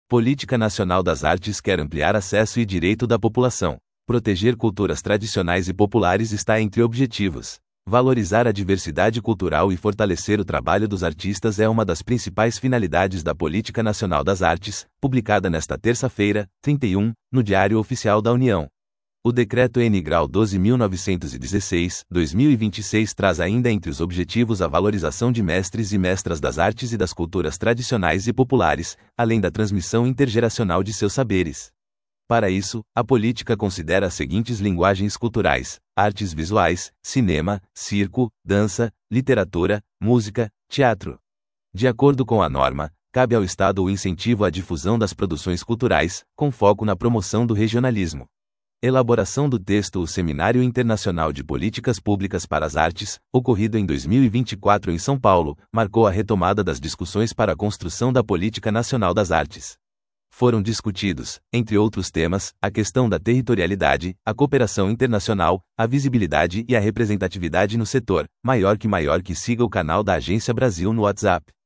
Política Nacional das Artes quer ampliar acesso e direito da população. Proteger culturas tradicionais e populares está entre objetivos. Valorizar a diversidade cultural e fortalecer o trabalho dos artistas é uma das principais finalidades da Política Nacional das Artes, publicada nesta terça-feira, 31, no Diário Oficial da União. O Decreto N-Grau 12.916/2026 traz ainda entre os objetivos a valorização de mestres e mestras das artes e das culturas tradicionais e populares, além da transmissão intergeracional de seus saberes. Para isso, a política considera as seguintes linguagens culturais: artes visuais, cinema, circo, dança, literatura, música, teatro. De acordo com a norma, cabe ao Estado o incentivo à difusão das produções culturais, com foco na promoção do regionalismo. Elaboração do texto. O Seminário Internacional de Políticas Públicas para as Artes, ocorrido em 2024 em São Paulo, marcou a retomada das discussões para a construção da Política Nacional das Artes. Foram discutidos, entre outros temas, a questão da territorialidade, a cooperação internacional, a visibilidade e a representatividade no setor. Maior que siga o canal da Agência Brasil no WhatsApp.